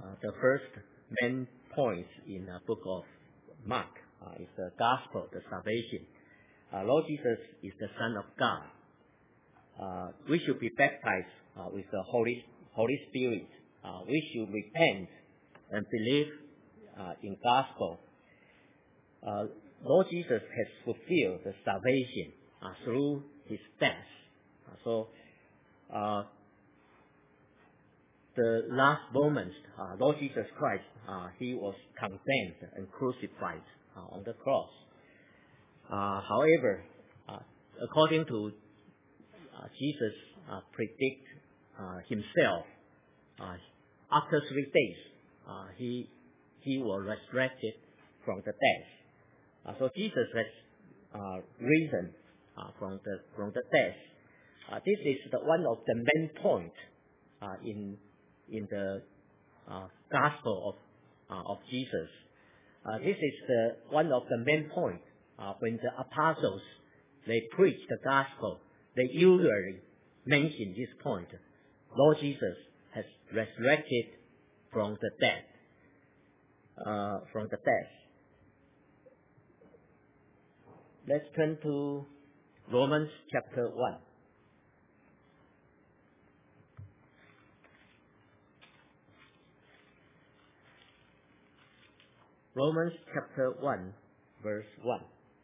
The first main point in the book of Mark is the gospel, the salvation. Lord Jesus is the Son of God. We should be baptized with the Holy Spirit. We should repent and believe in gospel. Lord Jesus has fulfilled the salvation through his death. So the last moments, Lord Jesus Christ, he was condemned and crucified on the cross. However, according to Jesus predict himself, after 3 days, he was resurrected from the death. So Jesus has risen from the death. This is one of the main points in the gospel of Jesus. This is one of the main points when the apostles they preach the gospel. They usually mention this point. Lord Jesus has resurrected from the dead. Let's turn to Romans chapter 1. Romans chapter 1, verse 1.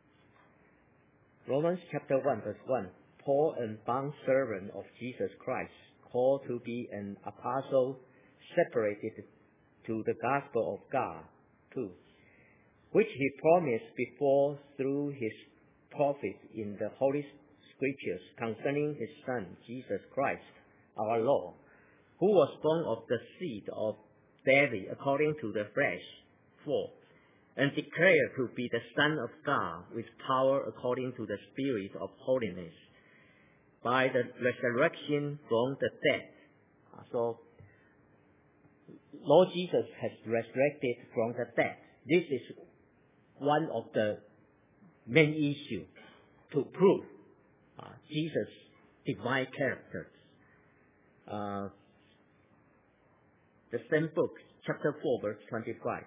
Romans chapter 1, verse 1. Paul, and bondservant of Jesus Christ, called to be an apostle, separated to the gospel of God, 2, which he promised before through his prophets in the Holy Scriptures concerning his Son, Jesus Christ, our Lord, who was born of the seed of David according to the flesh, 4, and declared to be the Son of God with power according to the Spirit of holiness, by the resurrection from the dead. So, Lord Jesus has resurrected from the dead. This is one of the main issues to prove Jesus' divine characters. The same book, chapter 4, verse 25.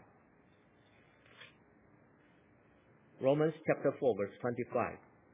Romans chapter 4, verse 25.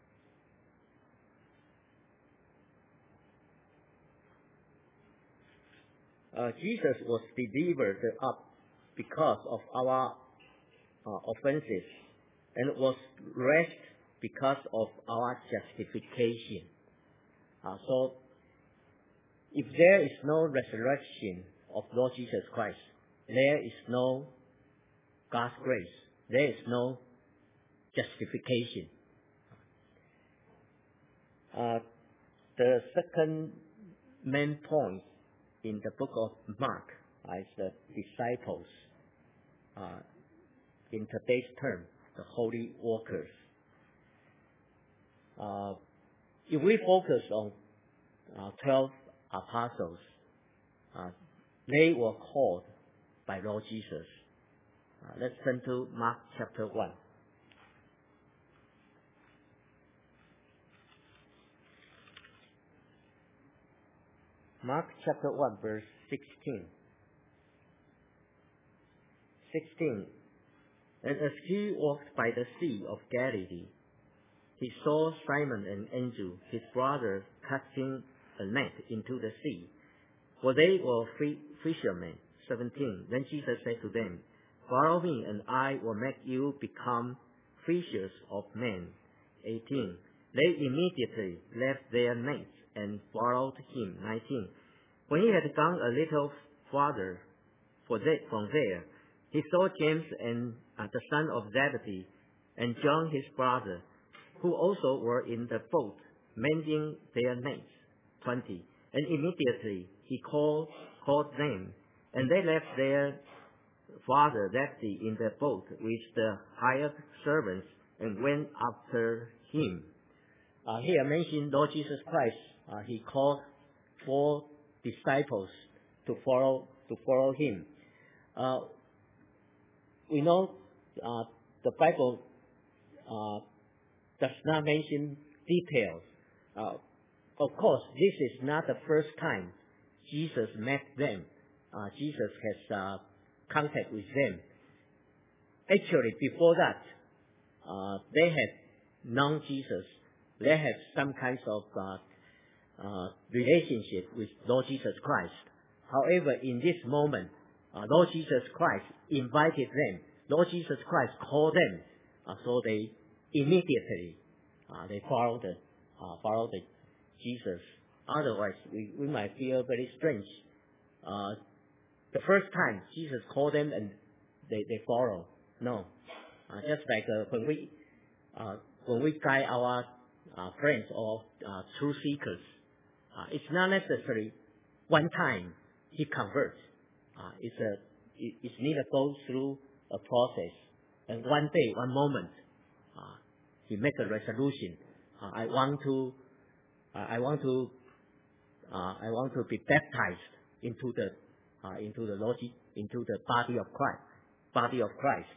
Jesus was delivered up because of our offenses, and was raised because of our justification. So, if there is no resurrection of Lord Jesus Christ, there is no God's grace. There is no justification. The second main point in the book of Mark is the disciples. In today's term, the holy workers. If we focus on 12 apostles, they were called by Lord Jesus. Let's turn to Mark chapter 1. Mark chapter 1, verse 16. 16. And as he walked by the sea of Galilee, he saw Simon and Andrew, his brother, casting a net into the sea, for they were fishermen. 17. Then Jesus said to them, "Follow me, and I will make you become fishers of men." 18. They immediately left their nets and followed him. 19. When he had gone a little farther from there, he saw James and the son of Zebedee, and John his brother, who also were in the boat, mending their nets. 20. And immediately he called them, and they left their father Zebedee in the boat with the hired servants, and went after him. Here mentioned Lord Jesus Christ. He called 4 disciples to follow him. We know the Bible does not mention details. Of course, this is not the first time Jesus met them. Jesus has contact with them. Actually, before that, they had known Jesus. They had some kinds of relationship with Lord Jesus Christ. However, in this moment, Lord Jesus Christ invited them. Lord Jesus Christ called them, so they immediately they followed the Jesus. Otherwise, we might feel very strange. The first time Jesus called them and they follow. No, just like when we guide our friends or truth seekers, it's not necessary one time he converts. It's need to go through a process, and one day, one moment, he makes a resolution. I want to be baptized into the body of Christ.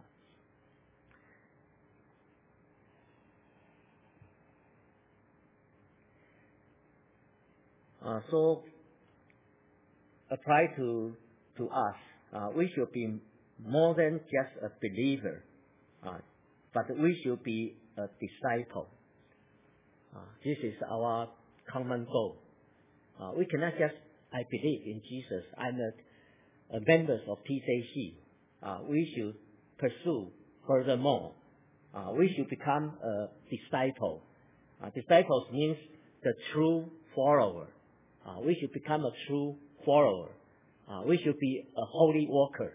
So apply to us. We should be more than just a believer, but we should be a disciple. This is our common goal. We cannot just, I believe in Jesus, I'm a member of TCC. We should pursue furthermore. We should become a disciple. Disciples means the true follower. We should become a true follower. We should be a holy walker.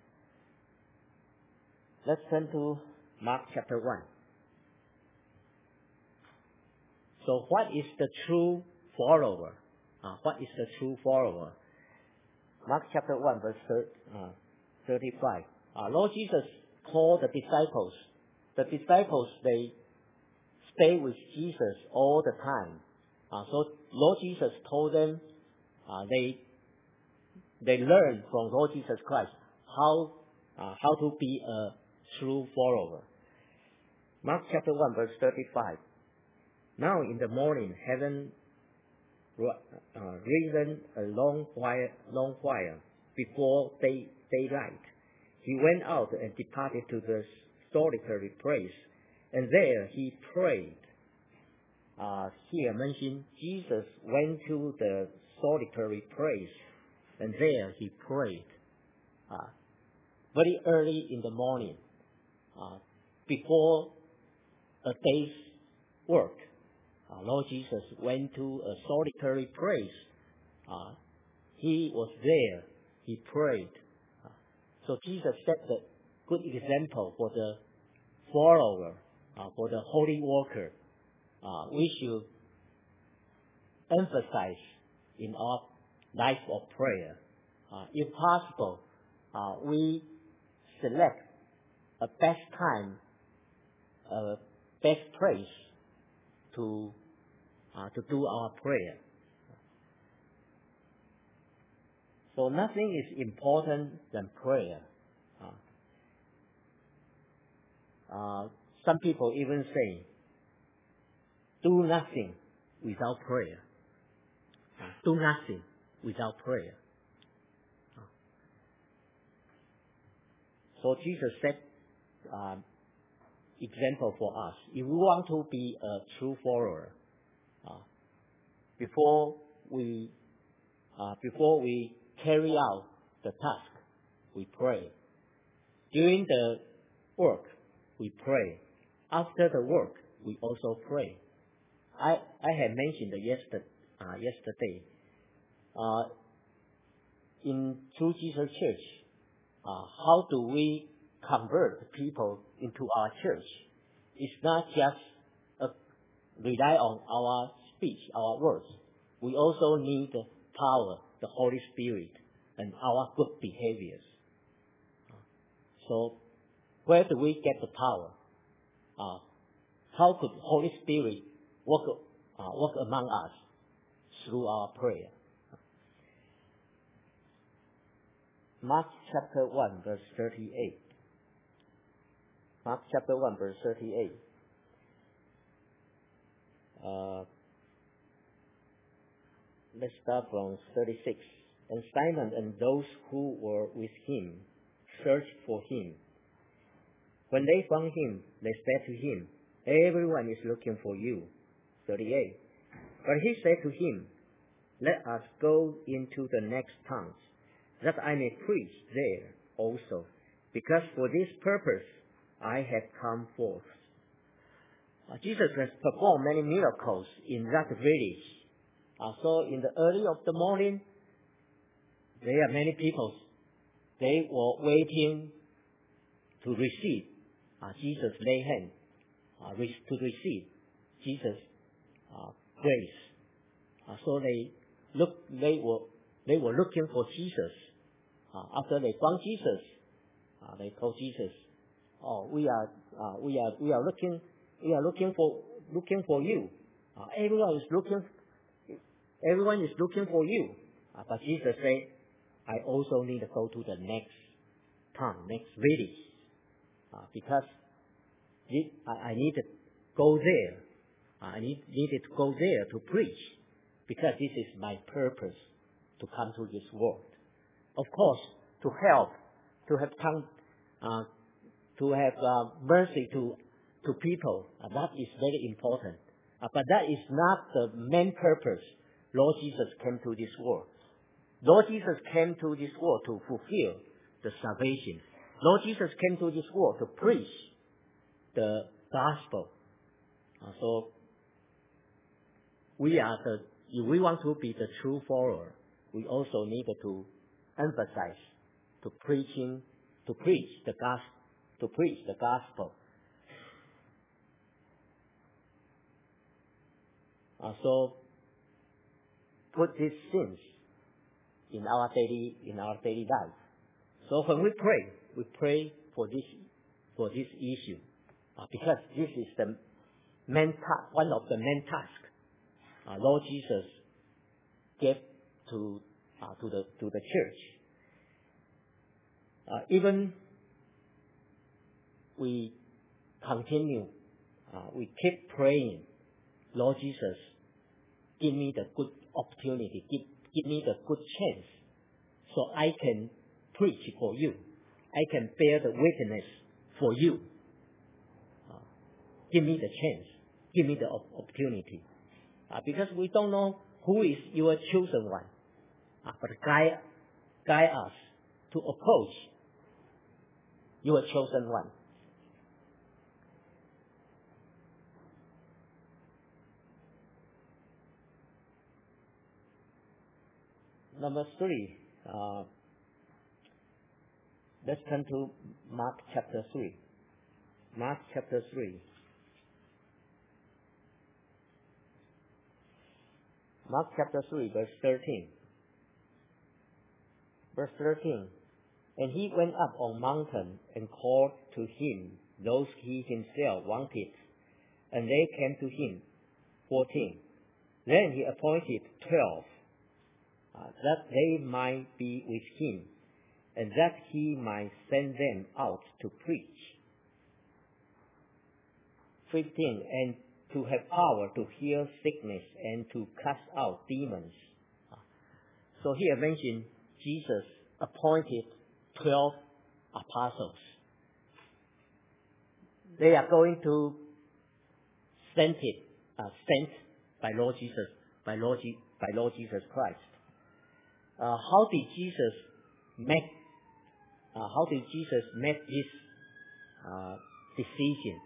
Let's turn to Mark chapter 1. So what is the true follower? What is the true follower? Mark chapter 1 verse 35. Lord Jesus called the disciples. The disciples, they stay with Jesus all the time. So Lord Jesus told them, they learn from Lord Jesus Christ how to be a true follower. Mark chapter 1 verse 35. Now in the morning, having risen a long while before daylight, he went out and departed to the solitary place, and there he prayed. Here mentioned Jesus went to the solitary place, and there he prayed. Very early in the morning, before a day's work, Lord Jesus went to a solitary place. He was there. He prayed. So Jesus set the good example for the follower, for the holy walker. We should emphasize in our life of prayer. If possible, we select a best time, a best place to do our prayer. So nothing is important than prayer. Some people even say, do nothing without prayer. Do nothing without prayer. So Jesus set example for us. If we want to be a true follower, before we carry out the task, we pray. During the work, we pray. After the work, we also pray. I had mentioned yesterday. In True Jesus Church, how do we convert people into our church? It's not just rely on our speech, our words. We also need the power, the Holy Spirit, and our good behaviors. So, where do we get the power? How could Holy Spirit work among us? Through our prayer. Mark chapter 1 verse 38. Mark chapter 1 verse 38. Let's start from 36. and Simon and those who were with him searched for him. When they found him, they said to him, "Everyone is looking for you." 38. But he said to him, "Let us go into the next towns, that I may preach there also, because for this purpose I have come forth." Jesus has performed many miracles in that village. So in the early of the morning, there are many people. They were waiting to receive Jesus' lay hand, to receive Jesus' grace. So they were looking for Jesus. After they found Jesus, they told Jesus, "Oh, we are looking for you. Everyone is looking for you." But Jesus said, "I also need to go to the next town, next village, because I need to go there. I needed to go there to preach, because this is my purpose to come to this world. Of course, to help, to have mercy to people. That is very important. But that is not the main purpose Lord Jesus came to this world. Lord Jesus came to this world to fulfill the salvation. Lord Jesus came to this world to preach the gospel. So if we want to be the true follower, we also need to emphasize to preach the gospel. So put these things in our daily life. So when we pray for this issue, because this is the one of the main tasks Lord Jesus gave to the church. Even we continue, we keep praying, "Lord Jesus, give me the good opportunity, give me the good chance, so I can preach for you. I can bear the witness for you. Give me the chance, give me the opportunity." Because we don't know who is your chosen one, but guide us to approach your chosen one. Number 3, let's turn to Mark chapter 3. Mark chapter 3. Mark chapter 3, verse 13. Verse 13. And he went up on mountain and called to him those he himself wanted, and they came to him. 14. Then he appointed 12, that they might be with him, and that he might send them out to preach. 15. And to have power to heal sickness and to cast out demons. So here mentioned Jesus appointed 12 apostles. They are going to sent by Lord Jesus Christ. How did Jesus make this decision?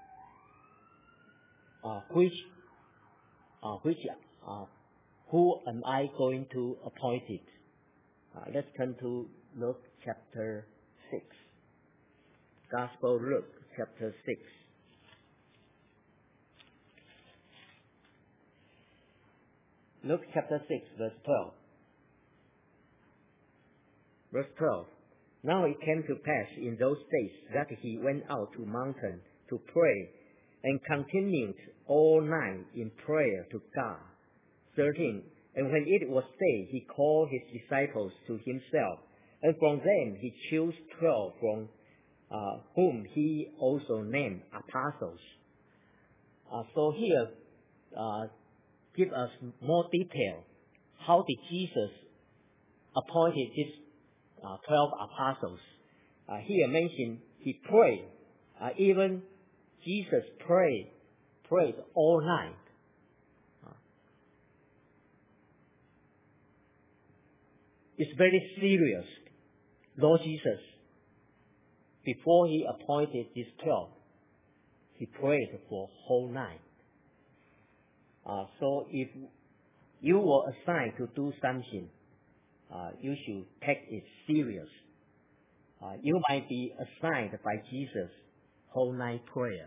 Who am I going to appoint it? Let's turn to Luke chapter 6. Gospel Luke chapter 6. Luke chapter 6, verse 12. Verse 12. Now it came to pass in those days that he went out to mountain to pray, and continued all night in prayer to God. 13. And when it was day, he called his disciples to himself, and from them he chose 12, from whom he also named apostles. So here, give us more detail. How did Jesus appointed these 12 apostles, here mentioned he prayed. Even Jesus prayed all night. It's very serious. Lord Jesus, before he appointed these 12, he prayed for whole night. So if you were assigned to do something, you should take it serious. You might be assigned by Jesus whole night prayer.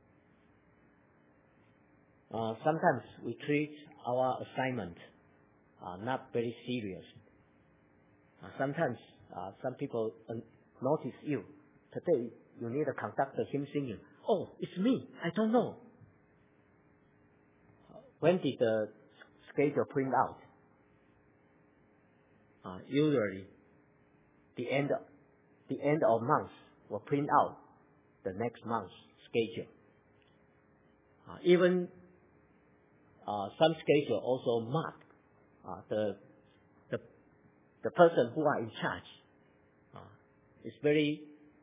Sometimes we treat our assignment not very serious. Sometimes some people notice you. Today you need to conduct the hymn singing. Oh, it's me. I don't know. When did the schedule print out? Usually, the end of month will print out the next month's schedule. Even some schedule also mark the person who are in charge. Is very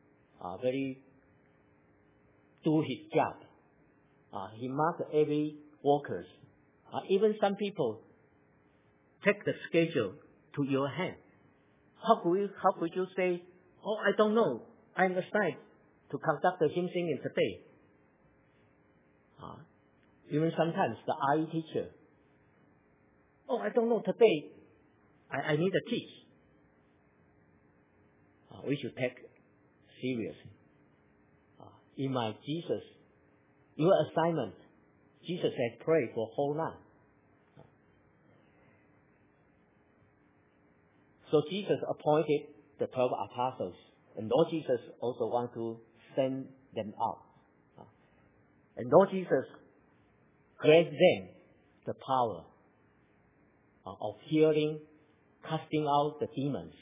do his job. He marks every workers. Even some people take the schedule to your hand. How could you say, oh, I don't know, I'm assigned to conduct the hymn singing today? Even sometimes the RE teacher, oh, I don't know, today I need to teach. We should take seriously. In my Jesus, your assignment, Jesus said, pray for whole night. So Jesus appointed the 12 apostles, and Lord Jesus also want to send them out. And Lord Jesus gave them the power of healing, casting out the demons.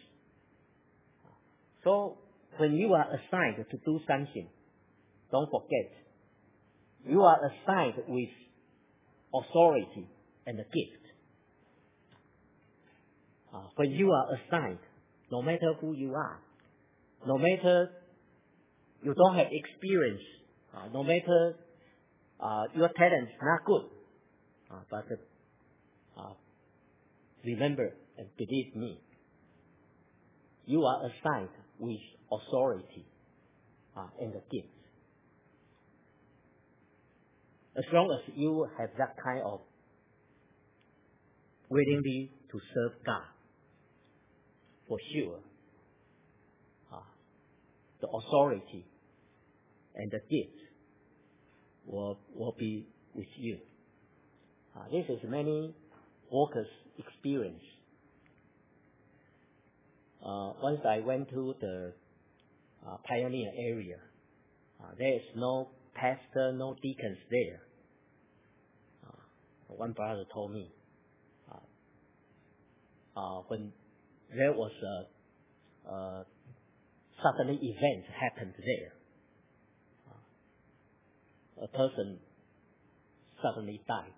So when you are assigned to do something, don't forget, you are assigned with authority and a gift. When you are assigned, no matter who you are, no matter you don't have experience, no matter your talent is not good, but remember and believe me, you are assigned with authority and a gift. As long as you have that kind of willingly to serve God, for sure, the authority and the gift will be with you. This is many workers' experience. Once I went to the Pioneer area, there is no pastor, no deacons there. One brother told me when there was a suddenly event happened there. A person suddenly died.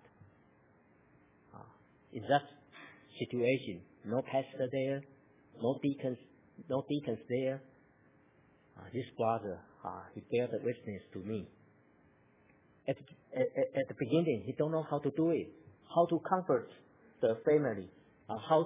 In that situation, no pastor there, no deacons there. This brother, he gave the witness to me. At the beginning, he don't know how to do it, how to comfort the family, how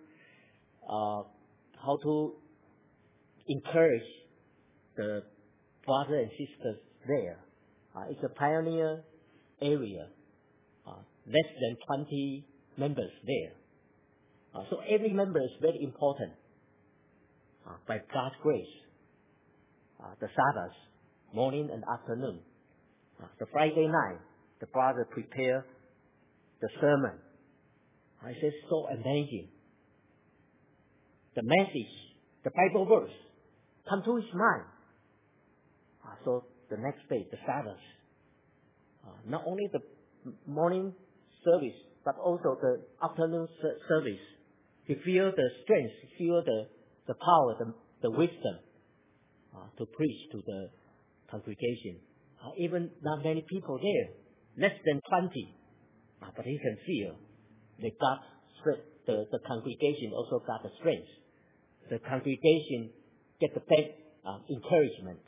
to encourage the brothers and sisters there. It's a pioneer area, less than 20 members there. So every member is very important. By God's grace, the Sabbath, morning and afternoon, the Friday night, the brother prepared the sermon. I said, so amazing. The message, the Bible verse, come to his mind. So the next day, the Sabbath, not only the morning service, but also the afternoon service. He feel the strength, feel the power, the wisdom to preach to the congregation. Even not many people there, less than 20, but he can feel the congregation also got the strength. The congregation get the best encouragement.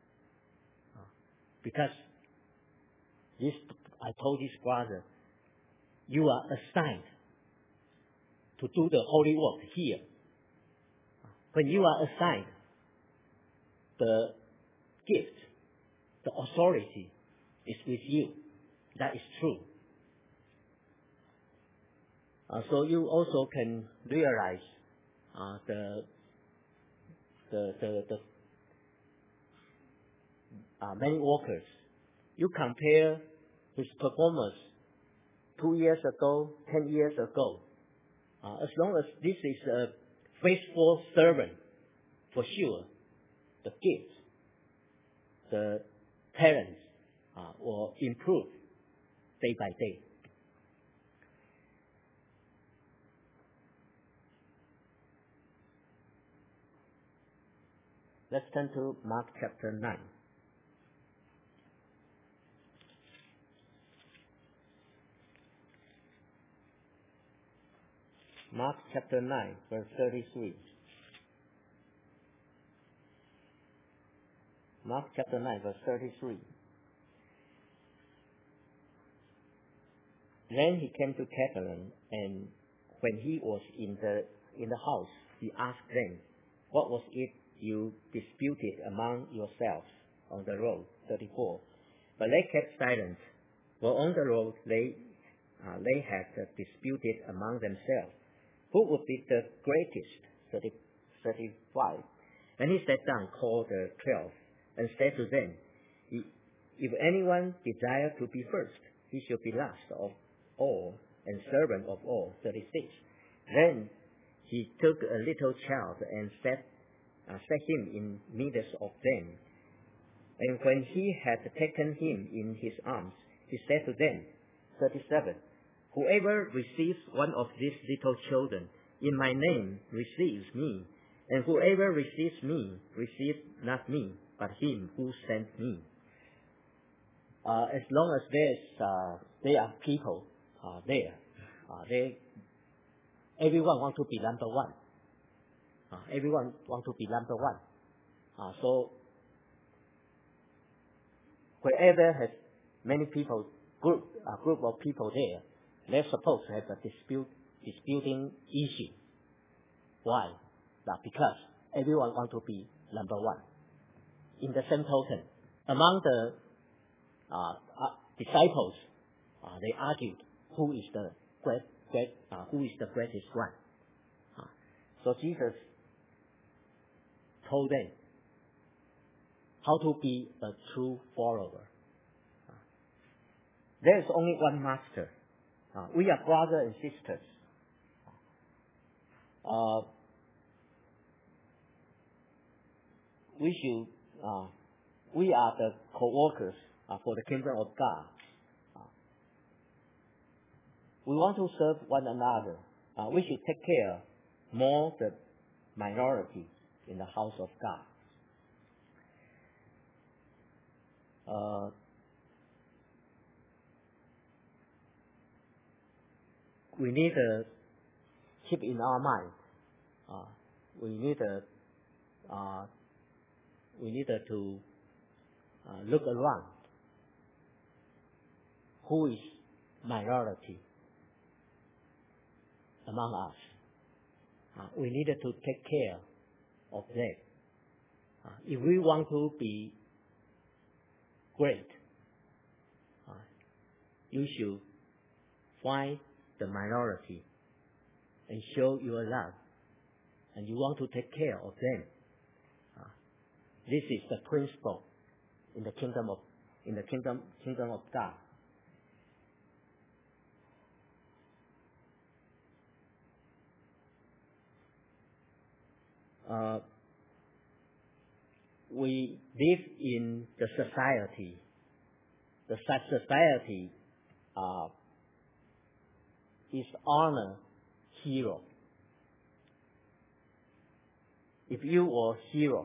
Because I told this brother, you are assigned to do the holy work here. When you are assigned, the gift, the authority is with you. That is true. So you also can realize the many workers. You compare his performance 2 years ago, 10 years ago. As long as this is a faithful servant, for sure, the gifts, the talents will improve day by day. Let's turn to Mark chapter 9. Mark chapter 9, verse 33. Mark chapter 9, verse 33. Then he came to Capernaum, and when he was in the house, he asked them, what was it you disputed among yourselves on the road? 34. But they kept silent, for on the road they had disputed among themselves, who would be the greatest? 35. And he sat down, called the 12, and said to them, if anyone desire to be first, he shall be last of all, and servant of all. 36. Then he took a little child and set him in midst of them. And when he had taken him in his arms, he said to them, 37, whoever receives one of these little children in my name receives me, and whoever receives me receives not me, but him who sent me. As long as there are people there, everyone wants to be number one. Everyone wants to be number one. So wherever has many people, group of people there, they're supposed to have a disputing issue. Why? Because everyone wants to be number one. In the same token, among the disciples, they argued who is the greatest one. So Jesus told them how to be a true follower. There is only one master. We are brothers and sisters. We are the co-workers for the kingdom of God. We want to serve one another. We should take care more the minority in the house of God. We need to keep in our mind. We need to look around. Who is minority among us? We needed to take care of them. If we want to be great, you should find the minority and show your love, and you want to take care of them. This is the principle in the kingdom of God. We live in the society. The society is honor hero. If you are hero,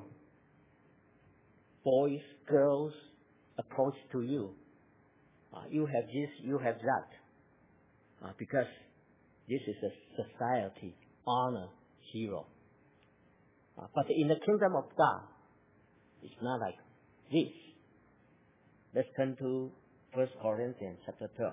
boys, girls approach to you. You have this, you have that, because This is a society honor hero. But in the kingdom of God, it's not like this. Let's turn to 1 Corinthians chapter 12.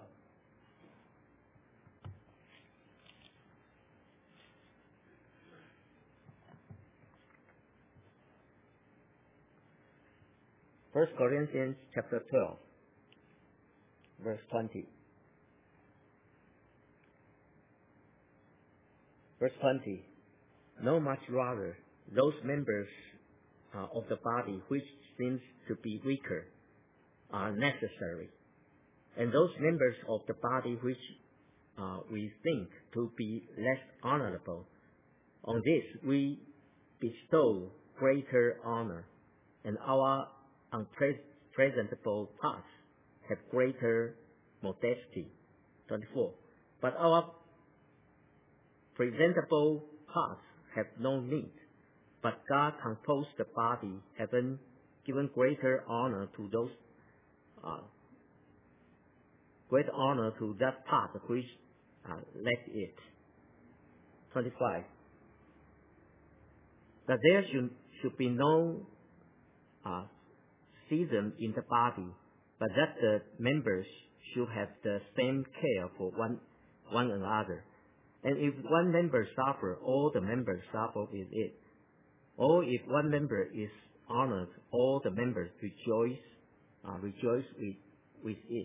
First Corinthians chapter 12, verse 20. Verse 20. No, much rather, those members of the body which seems to be weaker are necessary, and those members of the body which we think to be less honorable, on this we bestow greater honor, and our unpresentable parts have greater modesty. 24. But our presentable parts have no need, but God composed the body, having given greater honor to those great honor to that part which lacked it. 25. That there should be no schism in the body, but that the members should have the same care for one another. And if one member suffer, all the members suffer with it. Or if one member is honored, all the members rejoice with it.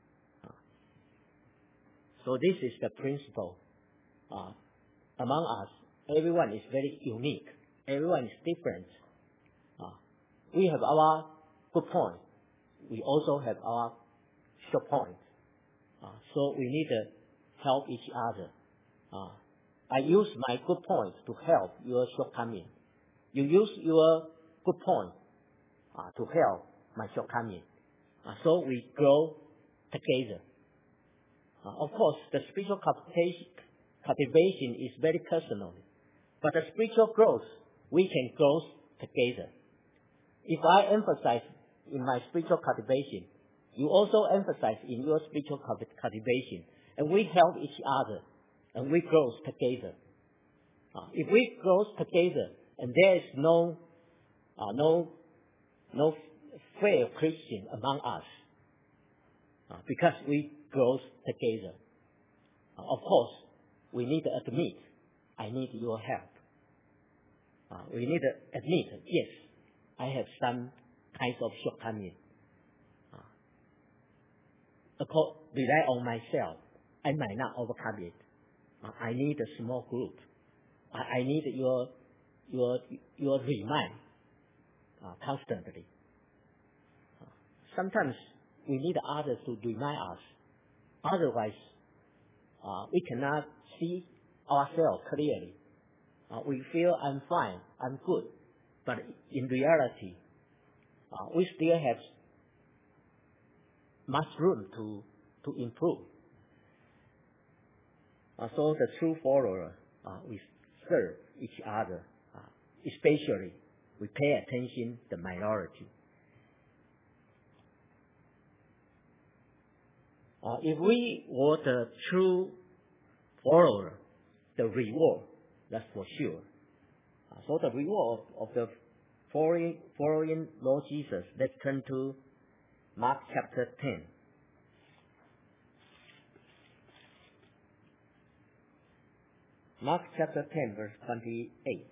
So this is the principle. Among us, everyone is very unique. Everyone is different. We have our good point. We also have our short point. So we need to help each other. I use my good points to help your shortcoming. You use your good point to help my shortcoming. So we grow together. Of course, the spiritual cultivation is very personal, but the spiritual growth, we can grow together. If I emphasize in my spiritual cultivation, you also emphasize in your spiritual cultivation, and we help each other, and we grow together. If we grow together, and there is no fair Christian among us, because we grow together. Of course, we need to admit, I need your help. We need to admit, yes, I have some kinds of shortcomings. Rely on myself, I might not overcome it. I need a small group. I need your remind constantly. Sometimes we need others to remind us. Otherwise, we cannot see ourselves clearly. We feel I'm fine, I'm good, but in reality, we still have much room to improve. So the true follower, we serve each other, especially we pay attention to the minority. If we were the true follower, the reward, that's for sure. So the reward of the following Lord Jesus, let's turn to Mark chapter 10. Mark chapter 10, verse 28.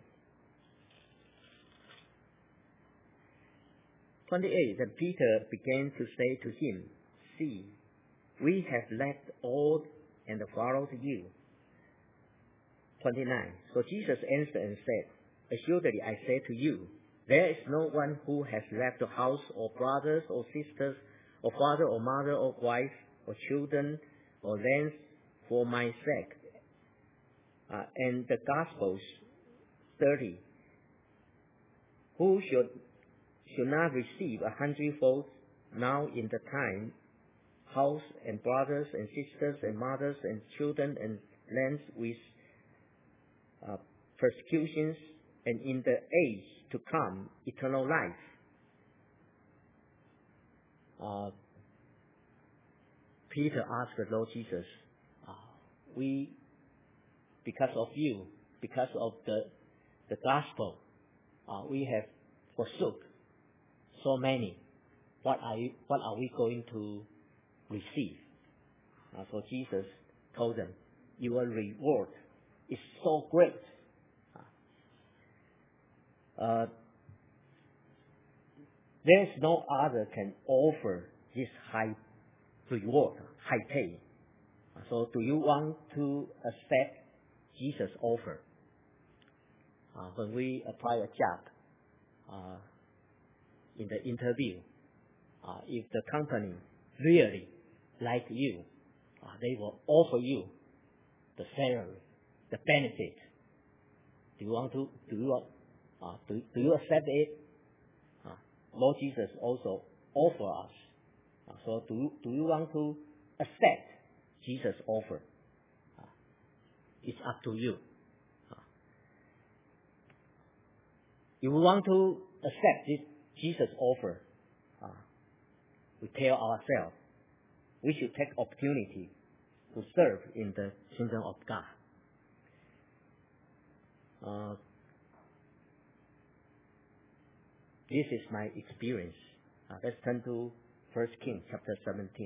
28, then Peter began to say to him, See, we have left all and followed you. 29, so Jesus answered and said, Assuredly I say to you, there is no one who has left a house or brothers or sisters or father or mother or wife or children or lands for my sake. And the Gospels 30, who should not receive 100-fold now in the time, house and brothers and sisters and mothers and children and lands with persecutions, and in the age to come, eternal life. Peter asked the Lord Jesus, we because of you, because of the gospel, we have forsook so many. What are we going to receive? So Jesus told them, your reward is so great. There is no other can offer this high reward, high pay. So do you want to accept Jesus' offer? When we apply a job, in the interview, if the company really like you, they will offer you the salary, the benefit. Do you accept it? Lord Jesus also offer us. So do you want to accept Jesus' offer? It's up to you. If we want to accept this Jesus' offer, we tell ourselves we should take opportunity to serve in the kingdom of God. This is my experience. Let's turn to 1 Kings chapter 17.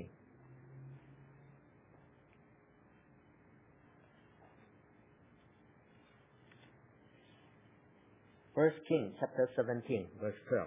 1 Kings chapter 17, verse 12.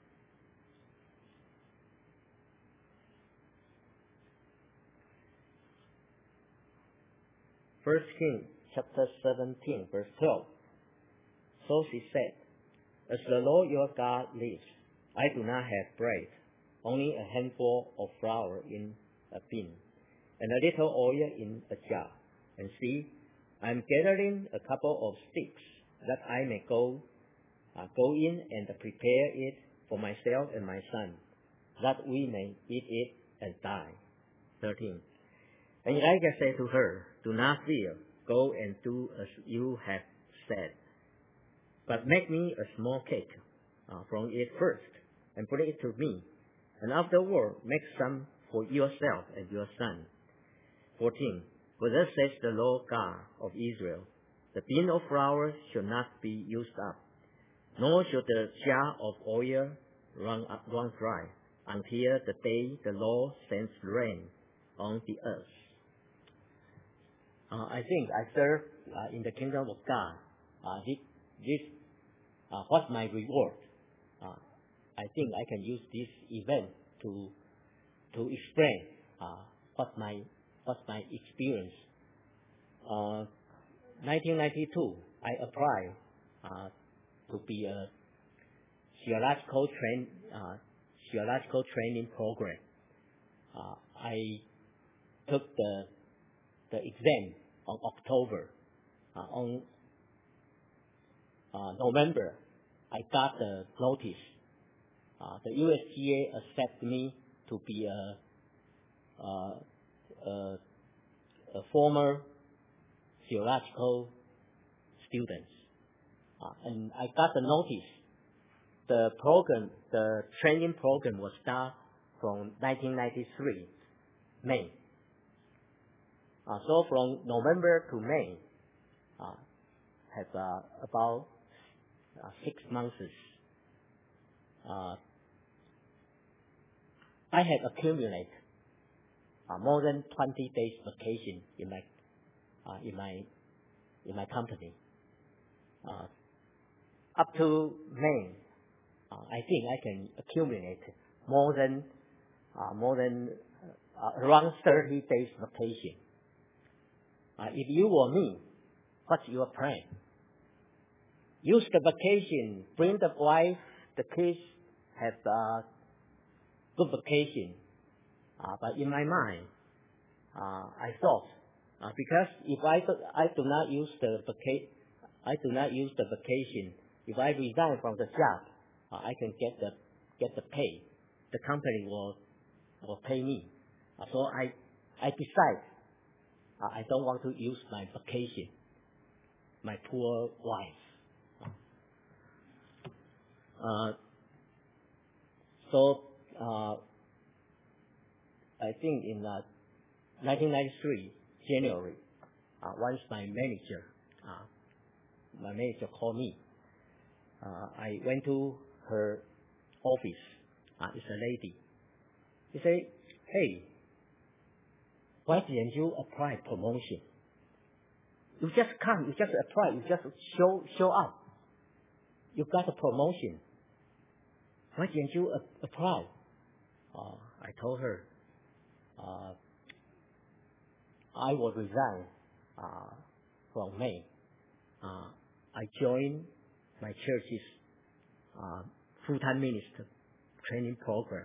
1 Kings chapter 17, verse 12. So she said, as the Lord your God lives, I do not have bread, only a handful of flour in a bin, and a little oil in a jar. And see, I am gathering a couple of sticks, that I may go in and prepare it for myself and my son, that we may eat it and die. 13. And Elijah said to her, do not fear, go and do as you have said. But make me a small cake from it first, and bring it to me, and afterward make some for yourself and your son. 14. For thus says the Lord God of Israel, the bin of flour shall not be used up, nor shall the jar of oil run dry, until the day the Lord sends rain on the earth. I think I serve in the kingdom of God. This what's my reward? I think I can use this event to explain what's my experience. 1992, I applied to be a theological training program. I took the exam on October. On November, I got the notice. The USTA accepted me to be a former theological student. And I got the notice. The training program was start from 1993, May. So from November to May, have about 6 months. I had accumulated more than 20 days vacation in my company. Up to May, I think I can accumulate more than around 30 days vacation. If you were me, what's your plan? Use the vacation, bring the wife, the kids, have a good vacation. But in my mind, I thought, because if I do not use the vacation, if I resign from the job, I can get the pay. The company will pay me. So I decide I don't want to use my vacation. My poor wife. I think in 1993, January, once my manager my manager called me. I went to her office. It's a lady. He said, "Hey, why didn't you apply promotion? You just come, you just apply, you just show up. You got a promotion. Why didn't you apply?" I told her, I will resign from May. I joined my church's full-time minister training program.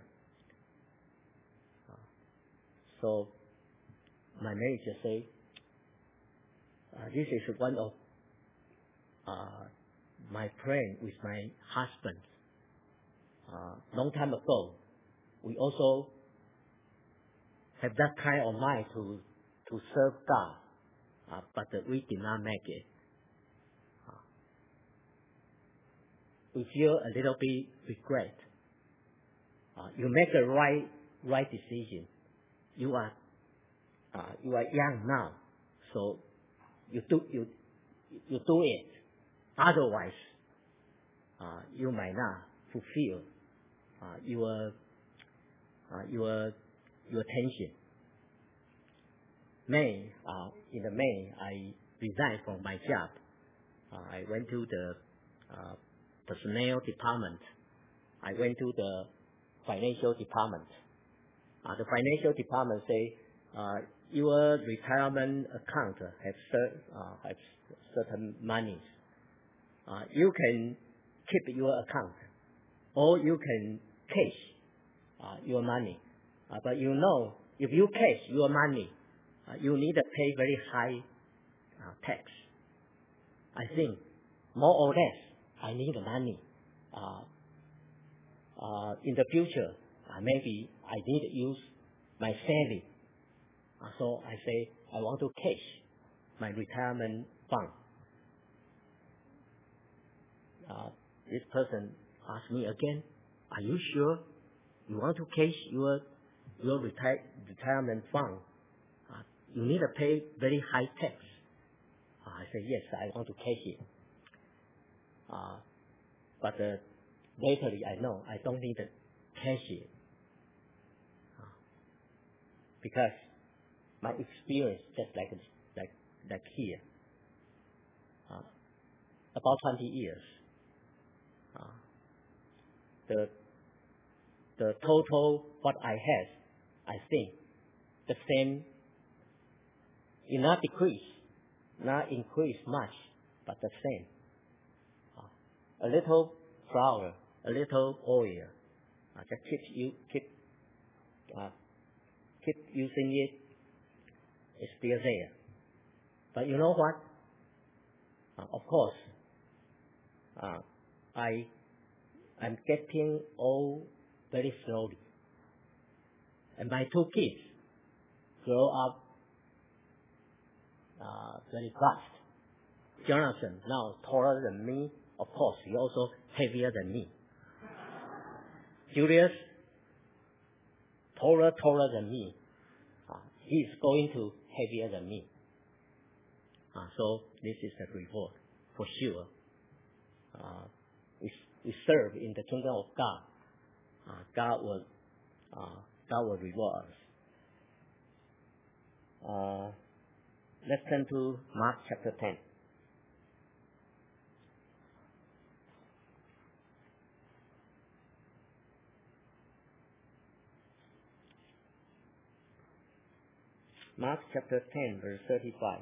So my manager said, this is one of my plan with my husband. Long time ago, we also have that kind of mind to serve God, but we did not make it. We feel a little bit regret. You make the right decision. You are young now, so you do it. Otherwise, you might not fulfill your attention. In May, I resigned from my job. I went to the personnel department. I went to the financial department. The financial department say your retirement account have certain monies. You can keep your account, or you can cash your money. But you know, if you cash your money, you need to pay very high tax. I think more or less I need the money. In the future, maybe I need to use my salary. So I say I want to cash my retirement fund. This person asked me again, "Are you sure you want to cash your retirement fund? You need to pay very high tax." I said, "Yes, I want to cash it." But later I know I don't need to cash it because my experience just like here, about 20 years. The total what I have, I think the same. It not decrease, not increase much, but the same. A little flour, a little oil, just keep using it. It's still there. But you know what? Of course, I'm getting old very slowly, and my two kids grow up very fast. Jonathan now taller than me. Of course, he also heavier than me. Julius taller than me. He is going to heavier than me. So this is the reward for sure. We serve in the kingdom of God. God will reward us. Let's turn to Mark chapter 10. Mark chapter 10, verse 35.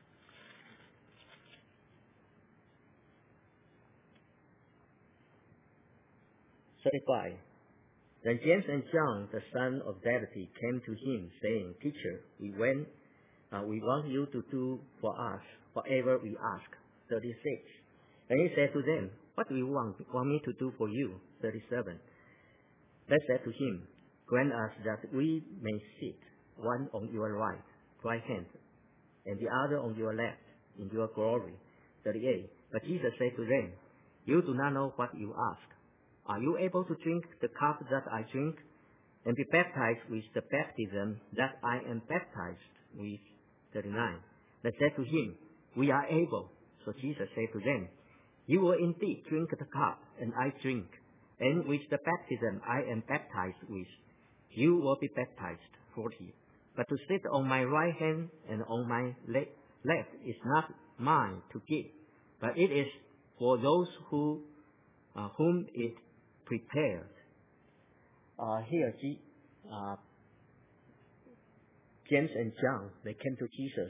Then James and John, the son of Zebedee, came to him, saying, "Teacher, we want you to do for us whatever we ask." 36. And he said to them, "What do you want me to do for you?" 37. They said to him, "Grant us that we may sit, one on your right hand, and the other on your left, in your glory." 38. But Jesus said to them, "You do not know what you ask. Are you able to drink the cup that I drink, and be baptized with the baptism that I am baptized with?" 39. They said to him, "We are able." So Jesus said to them, "You will indeed drink the cup, and I drink, and with the baptism I am baptized with, you will be baptized. 40. But to sit on my right hand and on my left is not mine to give, but it is for those whom it prepared." Here, James and John, they came to Jesus.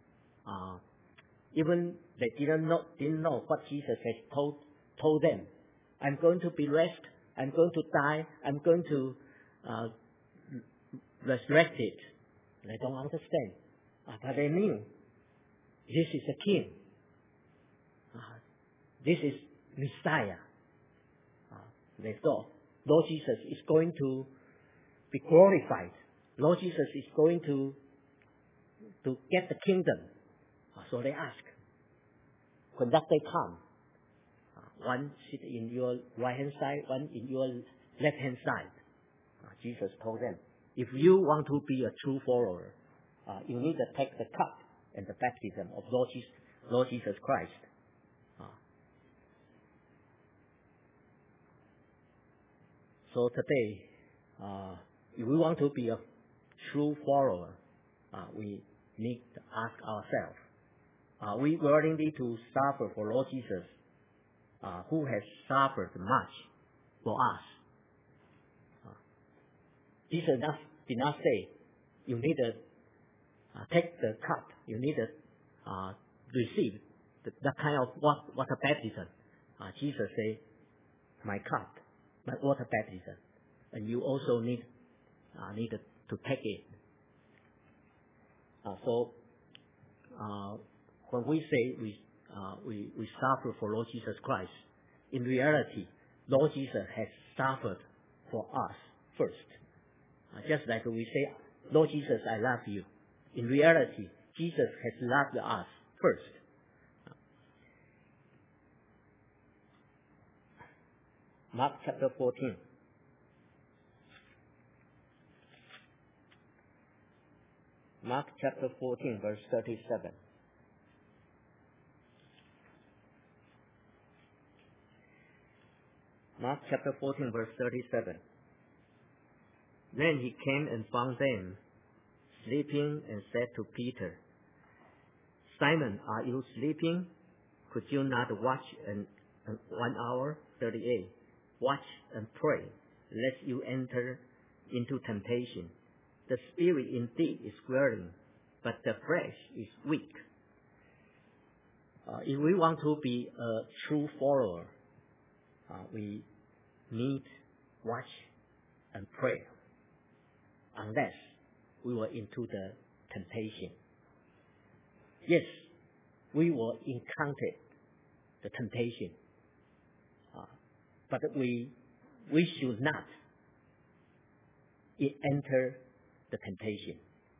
Even they didn't know what Jesus had told them. I'm going to be raised. I'm going to die. I'm going to resurrected. They don't understand. But they knew this is a king. This is Messiah. They thought Lord Jesus is going to be glorified. Lord Jesus is going to get the kingdom. So they ask, when that day come, one sit in your right hand side, one in your left hand side. Jesus told them, if you want to be a true follower, you need to take the cup and the baptism of Lord Jesus Christ. So today, if we want to be a true follower, we need to ask ourselves, are we willing to suffer for Lord Jesus, who has suffered much for us? Jesus did not say, you need to take the cup, you need to receive that kind of water baptism. Jesus said, my cup, my water baptism, and you also need to take it. So when we say we suffer for Lord Jesus Christ, in reality, Lord Jesus has suffered for us first. Just like we say, Lord Jesus, I love you. In reality, Jesus has loved us first. Mark chapter 14. Mark chapter 14, verse 37. Mark chapter 14, verse 37. Then he came and found them sleeping and said to Peter, Simon, are you sleeping? Could you not watch 1 hour? 38. Watch and pray, lest you enter into temptation. The spirit indeed is willing, but the flesh is weak. If we want to be a true follower, we need watch and pray, unless we were into the temptation. Yes, we will encounter the temptation, but we should not enter the temptation.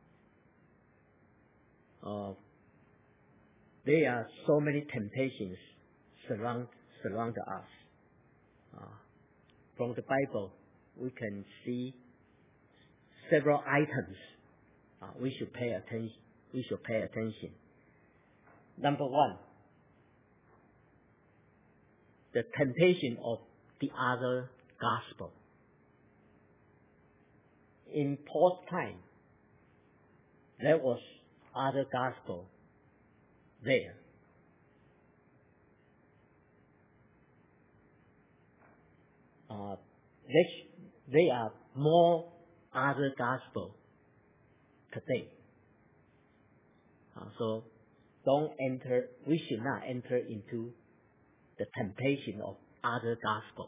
There are so many temptations surround us. From the Bible, we can see several items we should pay attention. Number one, the temptation of the other gospel. In Paul's time, there was other gospel there. There are more other gospel today. So we should not enter into the temptation of other gospel.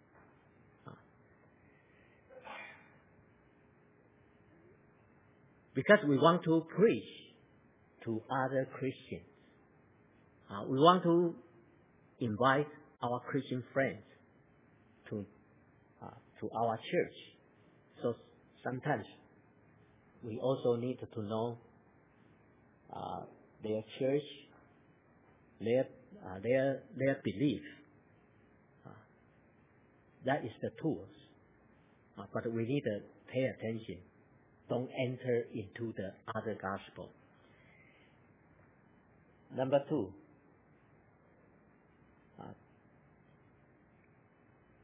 Because we want to preach to other Christians. We want to invite our Christian friends to our church. So sometimes we also need to know their church, their belief. That is the tools. But we need to pay attention. Don't enter into the other gospel. Number two,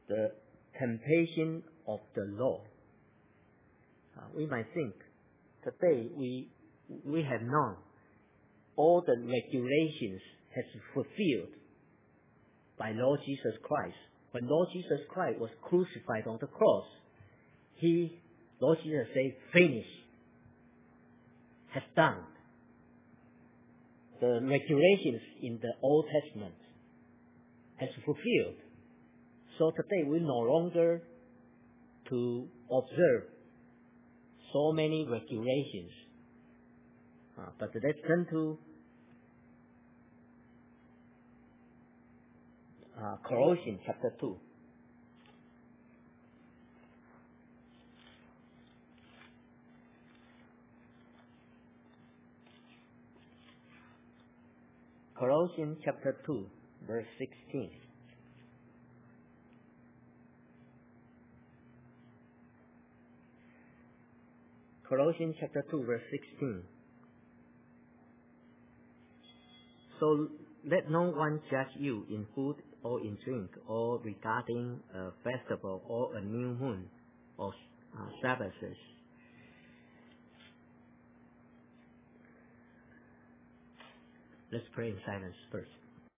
the temptation of the law. We might think today we have known all the regulations has fulfilled by Lord Jesus Christ. When Lord Jesus Christ was crucified on the cross, Lord Jesus said, "Finish," has done. The regulations in the Old Testament has fulfilled. So today we no longer to observe so many regulations. But let's turn to Colossians chapter 2. Colossians chapter 2, verse 16. Colossians chapter 2, verse 16. So let no one judge you in food or in drink, or regarding a festival or a new moon or Sabbaths. Let's pray in silence first.